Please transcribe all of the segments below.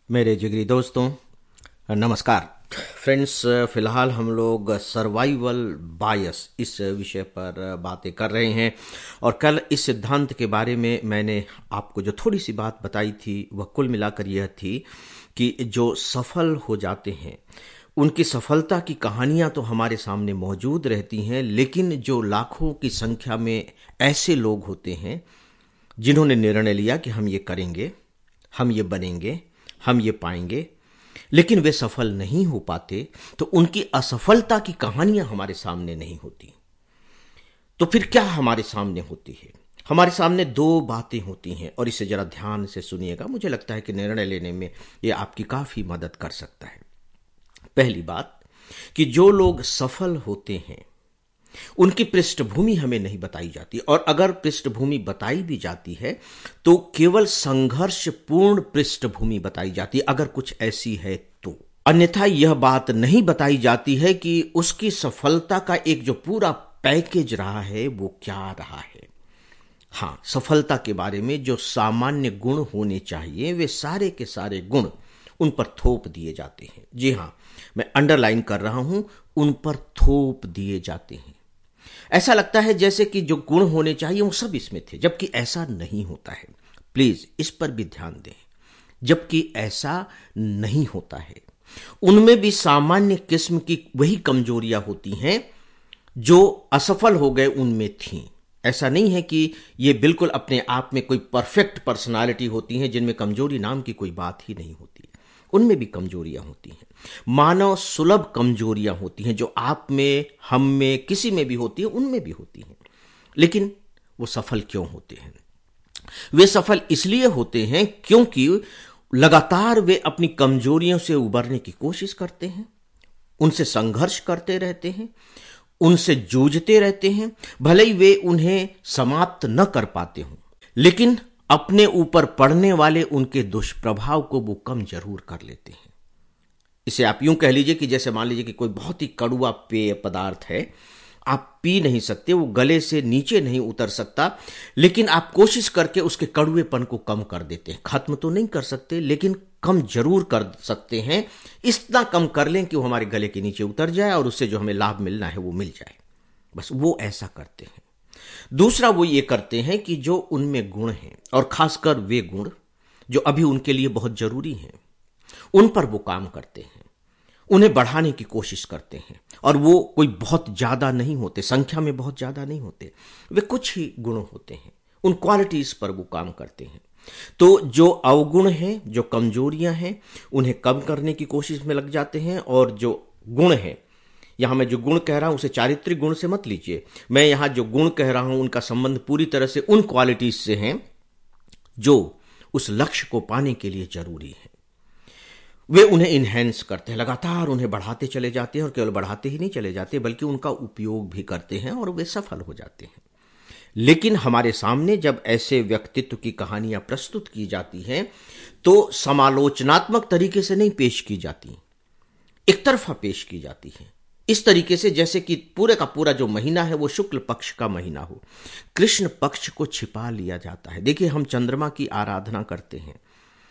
मेरे जिगरी दोस्तों, नमस्कार फ्रेंड्स। फिलहाल हम लोग सर्वाइवल बायस इस विषय पर बातें कर रहे हैं और कल इस सिद्धांत के बारे में मैंने आपको जो थोड़ी सी बात बताई थी वह कुल मिलाकर यह थी कि जो सफल हो जाते हैं उनकी सफलता की कहानियां तो हमारे सामने मौजूद रहती हैं, लेकिन जो लाखों की संख्या में ऐसे लोग होते हैं जिन्होंने निर्णय लिया कि हम ये करेंगे, हम ये बनेंगे, हम ये पाएंगे, लेकिन वे सफल नहीं हो पाते, तो उनकी असफलता की कहानियां हमारे सामने नहीं होती। तो फिर क्या हमारे सामने होती है? हमारे सामने दो बातें होती हैं और इसे जरा ध्यान से सुनिएगा। मुझे लगता है कि निर्णय लेने में यह आपकी काफी मदद कर सकता है। पहली बात कि जो लोग सफल होते हैं उनकी पृष्ठभूमि हमें नहीं बताई जाती, और अगर पृष्ठभूमि बताई भी जाती है तो केवल संघर्षपूर्ण पृष्ठभूमि बताई जाती है, अगर कुछ ऐसी है तो। अन्यथा यह बात नहीं बताई जाती है कि उसकी सफलता का एक जो पूरा पैकेज रहा है वो क्या रहा है। हां, सफलता के बारे में जो सामान्य गुण होने चाहिए वे सारे के सारे गुण उन पर थोप दिए जाते हैं। जी हां, मैं अंडरलाइन कर रहा हूं, उन पर थोप दिए जाते हैं। ऐसा लगता है जैसे कि जो गुण होने चाहिए वो सब इसमें थे, जबकि ऐसा नहीं होता है। प्लीज इस पर भी ध्यान दें, जबकि ऐसा नहीं होता है। उनमें भी सामान्य किस्म की वही कमजोरियां होती हैं जो असफल हो गए उनमें थीं। ऐसा नहीं है कि ये बिल्कुल अपने आप में कोई परफेक्ट पर्सनालिटी होती हैं जिनमें कमजोरी नाम की कोई बात ही नहीं होती। उनमें भी कमजोरियां होती हैं, मानव सुलभ कमजोरियां होती हैं जो आप में, हम में, किसी में भी होती है, उनमें भी होती हैं। लेकिन वो सफल क्यों होते हैं? वे सफल इसलिए होते हैं क्योंकि लगातार वे अपनी कमजोरियों से उबरने की कोशिश करते हैं, उनसे संघर्ष करते रहते हैं, उनसे जूझते रहते हैं। भले ही वे उन्हें समाप्त न कर पाते हों, लेकिन अपने ऊपर पड़ने वाले उनके दुष्प्रभाव को वो कम जरूर कर लेते हैं। इसे आप यूं कह लीजिए कि जैसे मान लीजिए कि कोई बहुत ही कड़वा पेय पदार्थ है, आप पी नहीं सकते, वो गले से नीचे नहीं उतर सकता, लेकिन आप कोशिश करके उसके कड़वेपन को कम कर देते हैं। खत्म तो नहीं कर सकते, लेकिन कम जरूर कर सकते हैं। इतना कम कर लें कि वो हमारे गले के नीचे उतर जाए और उससे जो हमें लाभ मिलना है वो मिल जाए। बस वो ऐसा करते हैं। दूसरा वो ये करते हैं कि जो उनमें गुण हैं, और खासकर वे गुण जो अभी उनके लिए बहुत जरूरी हैं, उन पर वो काम करते हैं, उन्हें बढ़ाने की कोशिश करते हैं। और वो कोई बहुत ज्यादा नहीं होते, संख्या में बहुत ज्यादा नहीं होते, वे कुछ ही गुण होते हैं। उन क्वालिटीज पर वो काम करते हैं। तो जो अवगुण हैं, जो कमजोरियां हैं, उन्हें कम करने की कोशिश में लग जाते हैं। और जो गुण हैं, यहां मैं जो गुण कह रहा हूं उसे चारित्रिक गुण से मत लीजिए। मैं यहां जो गुण कह रहा हूं उनका संबंध पूरी तरह से उन क्वालिटीज से हैं जो उस लक्ष्य को पाने के लिए जरूरी है। वे उन्हें इन्हेंस करते हैं, लगातार उन्हें बढ़ाते चले जाते हैं, और केवल बढ़ाते ही नहीं चले जाते बल्कि उनका उपयोग भी करते हैं और वे सफल हो जाते हैं। लेकिन हमारे सामने जब ऐसे व्यक्तित्व की कहानियां प्रस्तुत की जाती हैं तो समालोचनात्मक तरीके से नहीं पेश की जाती, एक तरफा पेश की जाती है। इस तरीके से जैसे कि पूरे का पूरा जो महीना है वो शुक्ल पक्ष का महीना हो, कृष्ण पक्ष को छिपा लिया जाता है। देखिए, हम चंद्रमा की आराधना करते हैं,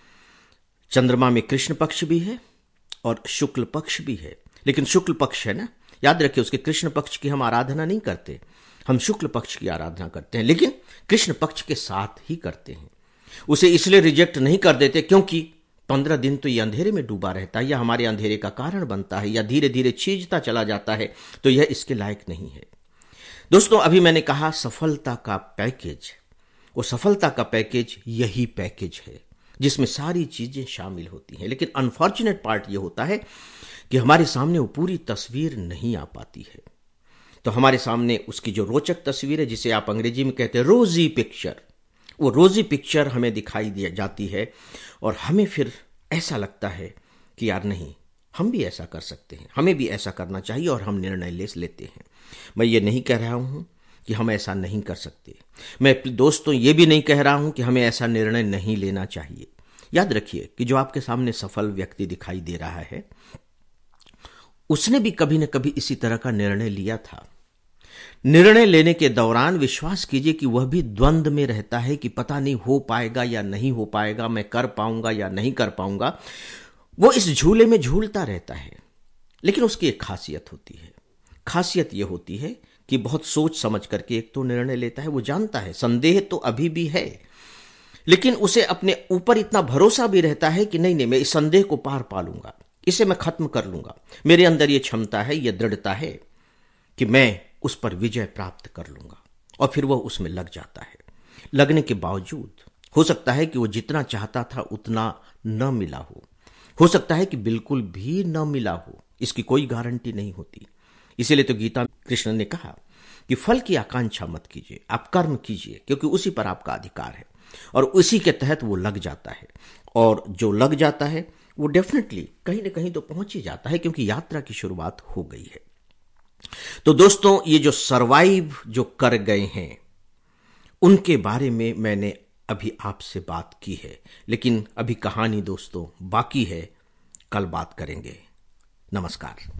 चंद्रमा में कृष्ण पक्ष भी है और शुक्ल पक्ष भी है, लेकिन शुक्ल पक्ष है ना, याद रखिए, उसके कृष्ण पक्ष की हम आराधना नहीं करते, हम शुक्ल पक्ष की आराधना करते हैं, लेकिन कृष्ण पक्ष के साथ ही करते हैं। उसे इसलिए रिजेक्ट नहीं कर देते क्योंकि 15 दिन तो यह अंधेरे में डूबा रहता है, या हमारे अंधेरे का कारण बनता है, या धीरे धीरे छीजता चला जाता है, तो यह इसके लायक नहीं है। दोस्तों, अभी मैंने कहा सफलता का पैकेज, वो सफलता का पैकेज यही पैकेज है जिसमें सारी चीजें शामिल होती हैं। लेकिन अनफॉर्चुनेट पार्ट ये होता है कि हमारे सामने वो पूरी तस्वीर नहीं आ पाती है। तो हमारे सामने उसकी जो रोचक तस्वीर है, जिसे आप अंग्रेजी में कहते हैं रोजी पिक्चर, वो रोजी पिक्चर हमें दिखाई दी जाती है, और हमें फिर ऐसा लगता है कि यार नहीं, हम भी ऐसा कर सकते हैं, हमें भी ऐसा करना चाहिए, और हम निर्णय ले लेते हैं। मैं ये नहीं कह रहा हूं कि हम ऐसा नहीं कर सकते। मैं दोस्तों ये भी नहीं कह रहा हूं कि हमें ऐसा निर्णय नहीं लेना चाहिए। याद रखिए कि जो आपके सामने सफल व्यक्ति दिखाई दे रहा है, उसने भी कभी न कभी इसी तरह का निर्णय लिया था। निर्णय लेने के दौरान विश्वास कीजिए कि वह भी द्वंद्व में रहता है कि पता नहीं हो पाएगा या नहीं हो पाएगा, मैं कर पाऊंगा या नहीं कर पाऊंगा। वो इस झूले में झूलता रहता है। लेकिन उसकी एक खासियत होती है। खासियत यह होती है कि बहुत सोच समझ करके एक तो निर्णय लेता है। वो जानता है संदेह तो अभी भी है, लेकिन उसे अपने ऊपर इतना भरोसा भी रहता है कि नहीं नहीं, मैं इस संदेह को पार पा लूंगा, इसे मैं खत्म कर लूंगा। मेरे अंदर यह क्षमता है, यह दृढ़ता है कि मैं उस पर विजय प्राप्त कर लूंगा। और फिर वह उसमें लग जाता है। लगने के बावजूद हो सकता है कि वो जितना चाहता था उतना न मिला हो सकता है कि बिल्कुल भी न मिला हो, इसकी कोई गारंटी नहीं होती। इसीलिए तो गीता में कृष्ण ने कहा कि फल की आकांक्षा मत कीजिए, आप कर्म कीजिए, क्योंकि उसी पर आपका अधिकार है। और उसी के तहत वो लग जाता है। और जो लग जाता है वो डेफिनेटली कहीं ना कहीं तो पहुंच ही जाता है, क्योंकि यात्रा की शुरुआत हो गई है। तो दोस्तों, ये जो सरवाइव जो कर गए हैं उनके बारे में मैंने अभी आपसे बात की है, लेकिन अभी कहानी दोस्तों बाकी है। कल बात करेंगे। नमस्कार।